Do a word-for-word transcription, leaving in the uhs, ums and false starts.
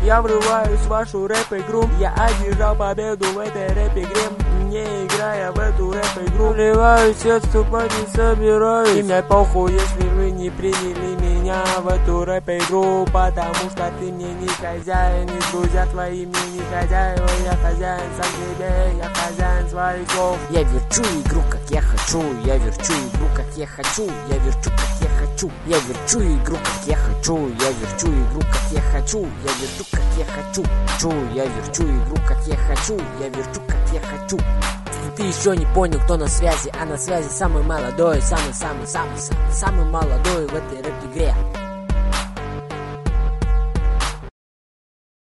Я врываюсь в вашу рэп-игру. Я одержал победу в этой рэп-игре. Не играя в эту рэп-игру, вливаюсь, отступать не собираюсь. И мне похуй, если вы не приняли меня в эту рэп-игру, потому что ты мне не хозяин, и друзья твои мне не хозяева. Я хозяин сам себе, я хозяин своих слов. Я верчу игру, как я хочу. Я верчу игру, как я хочу. Я верчу, как я хочу. Я верчу игру, как я хочу. Я верчу игру, как я хочу. Я верчу, как я хочу. Чу, я верчу игру, как я хочу. Я верчу, как я хочу. Ты еще не понял, кто на связи, а на связи самый молодой, самый-самый-самый-самый молодой в этой рэп-игре.